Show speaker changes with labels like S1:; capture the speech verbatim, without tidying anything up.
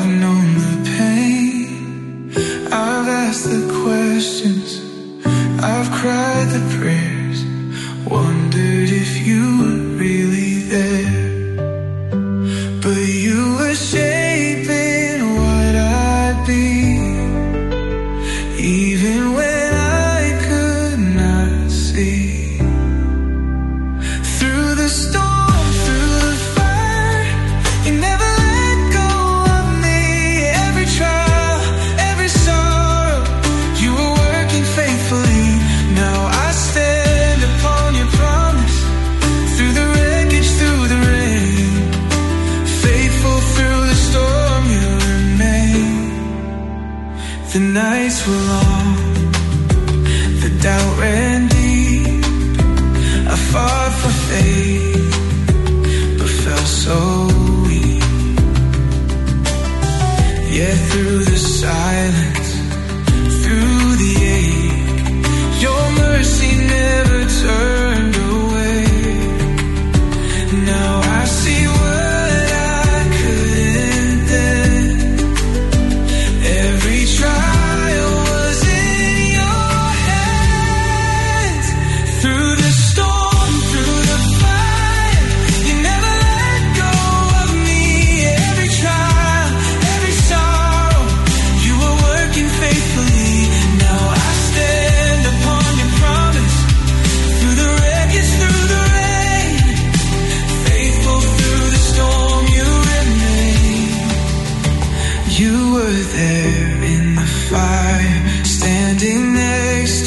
S1: I've known the pain, I've asked the questions, I've cried the prayers, wondered if you were really there. But you were shaping what I'd be, even when I could not see. Through the storm, through the fire, you never let go of me. Every trial, every sorrow, you were working faithfully. Now I stand upon your promise. Through the wreckage, through the rain, faithful through the storm, you remain. The nights were long, the doubt ran deep. I fought for faith, but felt so weak. Yet through the silence, through the ache, your mercy never turned away. Now I see what I couldn't then. Every trial was in your hands. Through the storm, through the fire, you never let go of me. Every trial, every sorrow, you were working faithfully. Now I stand upon your promise. Through the wreckage, through the rain, faithful through the storm, you remain. You were there in the fire, standing next